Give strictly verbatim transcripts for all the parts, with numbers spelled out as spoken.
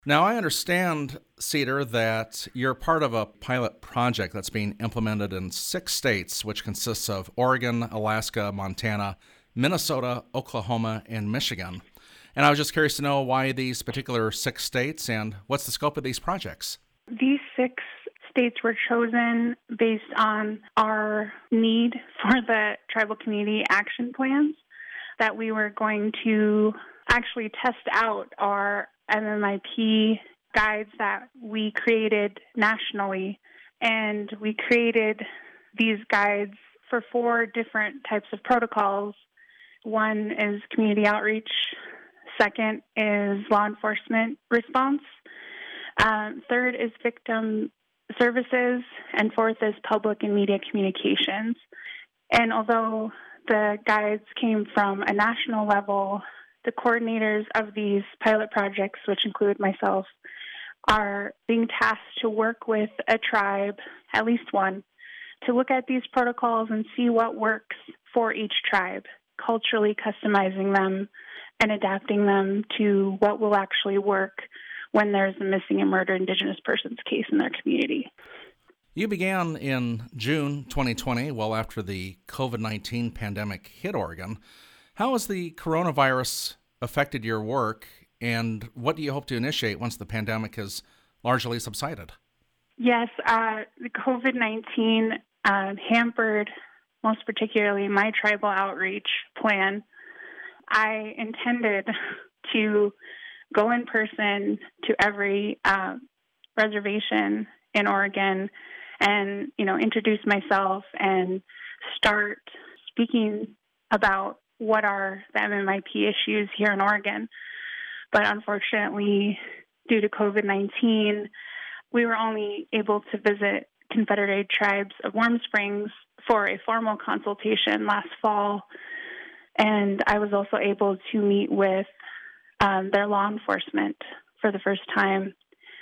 Now, I understand, Cedar, that you're part of a pilot project that's being implemented in six states, which consists of Oregon, Alaska, Montana, Minnesota, Oklahoma, and Michigan. And I was just curious to know why these particular six states and what's the scope of these projects? These six states were chosen based on our need for the tribal community action plans that we were going to actually test out our M M I P guides that we created nationally. And we created these guides for four different types of protocols. One is community outreach. Second is law enforcement response. Um, third is victim services. And fourth is public and media communications. And although the guides came from a national level, the coordinators of these pilot projects, which include myself, are being tasked to work with a tribe, at least one, to look at these protocols and see what works for each tribe, culturally customizing them and adapting them to what will actually work when there's a missing and murdered Indigenous persons case in their community. You began in June twenty twenty, well after the covid nineteen pandemic hit Oregon. How has the coronavirus affected your work, and what do you hope to initiate once the pandemic has largely subsided? Yes, uh, the covid nineteen uh, hampered, most particularly, my tribal outreach plan. I intended to go in person to every uh, reservation in Oregon and, you know, introduce myself and start speaking about what are the M M I P issues here in Oregon. But unfortunately, due to covid nineteen, we were only able to visit Confederated Tribes of Warm Springs for a formal consultation last fall. And I was also able to meet with um, their law enforcement for the first time.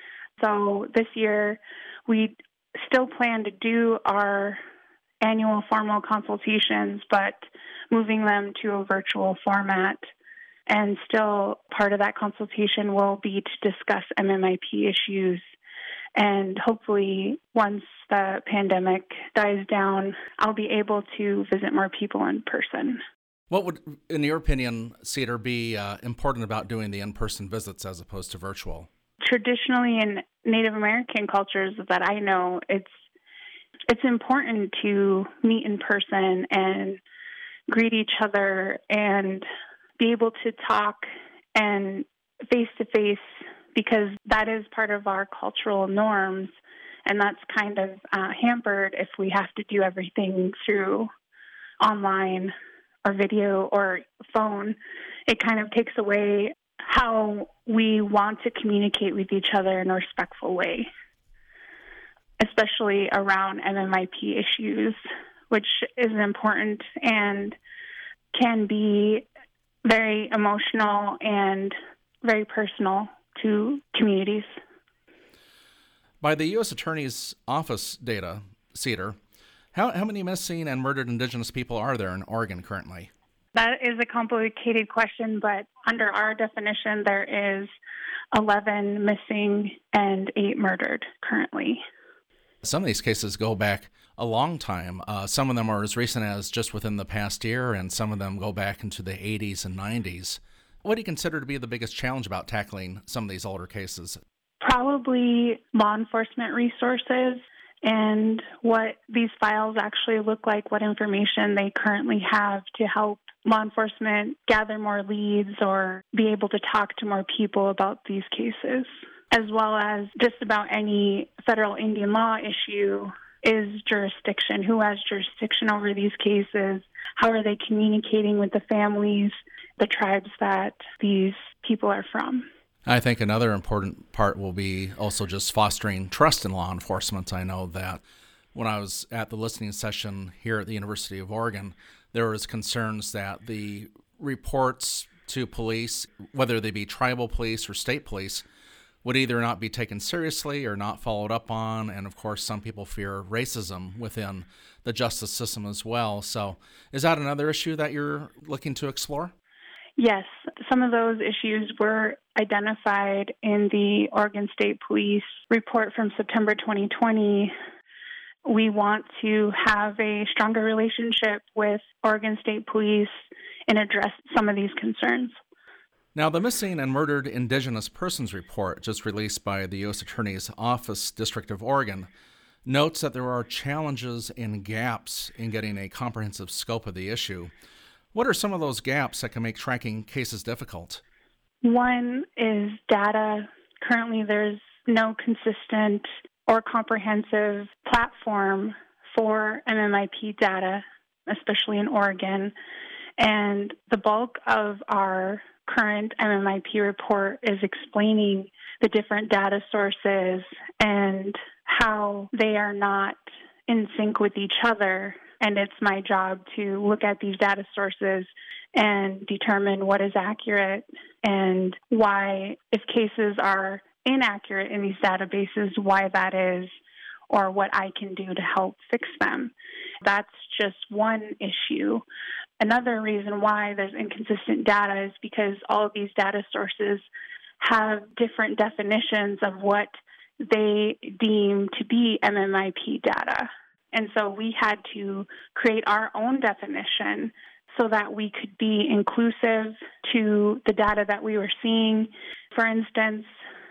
So this year, we still plan to do our annual formal consultations, but moving them to a virtual format. And still part of that consultation will be to discuss M M I P issues. And hopefully, once the pandemic dies down, I'll be able to visit more people in person. What would, in your opinion, Cedar, be uh, important about doing the in-person visits as opposed to virtual? Traditionally, in Native American cultures that I know, it's it's important to meet in person and greet each other and be able to talk and face-to-face, because that is part of our cultural norms, and that's kind of uh, hampered if we have to do everything through online or video or phone. It kind of takes away how we want to communicate with each other in a respectful way, especially around M M I P issues, which is important and can be very emotional and very personal to communities. By the U S Attorney's Office data, Cedar, how, how many missing and murdered Indigenous people are there in Oregon currently? That is a complicated question, but under our definition, there is eleven missing and eight murdered currently. Some of these cases go back a long time. Uh, some of them are as recent as just within the past year, and some of them go back into the eighties and nineties. What do you consider to be the biggest challenge about tackling some of these older cases? Probably law enforcement resources and what these files actually look like, what information they currently have to help law enforcement gather more leads or be able to talk to more people about these cases, as well as just about any federal Indian law issue is jurisdiction. Who has jurisdiction over these cases? How are they communicating with the families, the tribes that these people are from? I think another important part will be also just fostering trust in law enforcement. I know that when I was at the listening session here at the University of Oregon, there was concerns that the reports to police, whether they be tribal police or state police, would either not be taken seriously or not followed up on. And of course, some people fear racism within the justice system as well. So is that another issue that you're looking to explore? Yes. Some of those issues were identified in the Oregon State Police report from September twenty twenty. We want to have a stronger relationship with Oregon State Police and address some of these concerns. Now, the Missing and Murdered Indigenous Persons report, just released by the U S Attorney's Office, District of Oregon, notes that there are challenges and gaps in getting a comprehensive scope of the issue. What are some of those gaps that can make tracking cases difficult? One is data. Currently, there's no consistent or comprehensive platform for M M I P data, especially in Oregon. And the bulk of our current M M I P report is explaining the different data sources and how they are not in sync with each other. And it's my job to look at these data sources and determine what is accurate and why, if cases are inaccurate in these databases, why that is, or what I can do to help fix them. That's just one issue. Another reason why there's inconsistent data is because all of these data sources have different definitions of what they deem to be M M I P data. And so we had to create our own definition so that we could be inclusive to the data that we were seeing. For instance,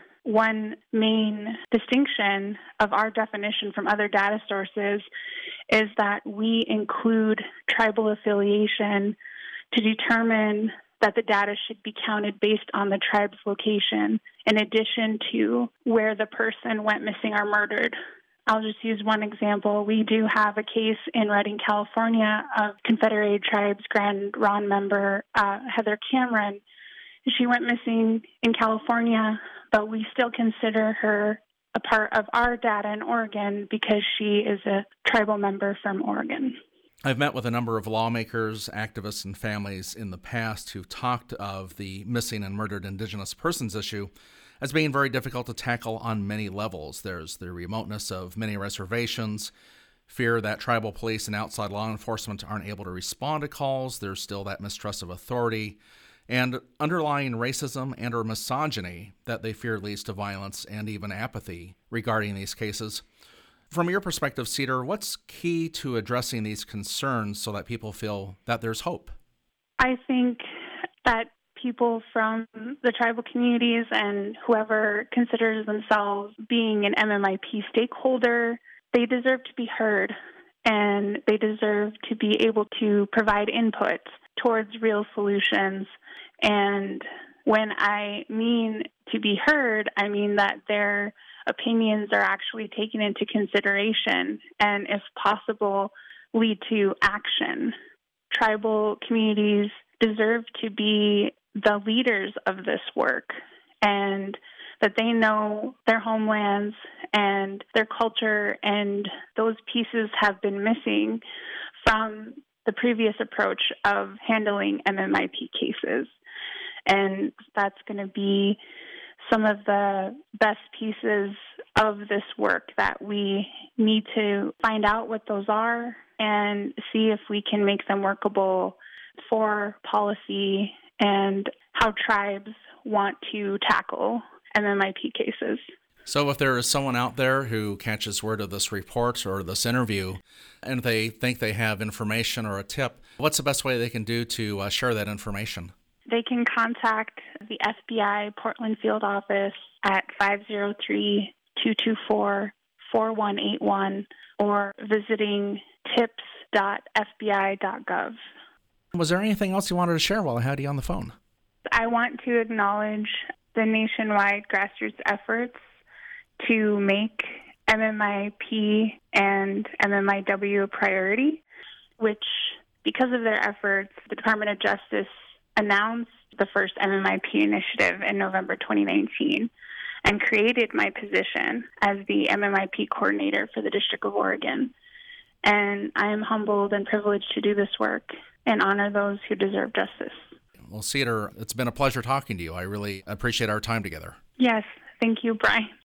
one main distinction of our definition from other data sources is that we include tribal affiliation to determine that the data should be counted based on the tribe's location, in addition to where the person went missing or murdered. I'll just use one example. We do have a case in Redding, California, of Confederated Tribes Grand Ronde member uh, Heather Cameron. She went missing in California, but we still consider her a part of our data in Oregon because she is a tribal member from Oregon. I've met with a number of lawmakers, activists, and families in the past who've talked of the missing and murdered Indigenous persons issue as being very difficult to tackle on many levels. There's the remoteness of many reservations, fear that tribal police and outside law enforcement aren't able to respond to calls. There's still that mistrust of authority, and underlying racism and or misogyny that they fear leads to violence and even apathy regarding these cases. From your perspective, Cedar, what's key to addressing these concerns so that people feel that there's hope? I think that people from the tribal communities and whoever considers themselves being an M M I P stakeholder, they deserve to be heard, and they deserve to be able to provide input towards real solutions. And when I mean to be heard, I mean that their opinions are actually taken into consideration and, if possible, lead to action. Tribal communities deserve to be the leaders of this work, and that they know their homelands and their culture, and those pieces have been missing from the previous approach of handling M M I P cases. And that's going to be some of the best pieces of this work that we need to find out what those are and see if we can make them workable for policy and how tribes want to tackle M M I P cases. So if there is someone out there who catches word of this report or this interview and they think they have information or a tip, what's the best way they can do to uh, share that information? They can contact the F B I Portland Field Office at five oh three, two two four, four one eight one or visiting tips dot f b i dot gov. Was there anything else you wanted to share while I had you on the phone? I want to acknowledge the nationwide grassroots efforts to make M M I P and M M I W a priority, which, because of their efforts, the Department of Justice announced the first M M I P initiative in November twenty nineteen and created my position as the M M I P coordinator for the District of Oregon. And I am humbled and privileged to do this work and honor those who deserve justice. Well, Cedar, it's been a pleasure talking to you. I really appreciate our time together. Yes, thank you, Brian.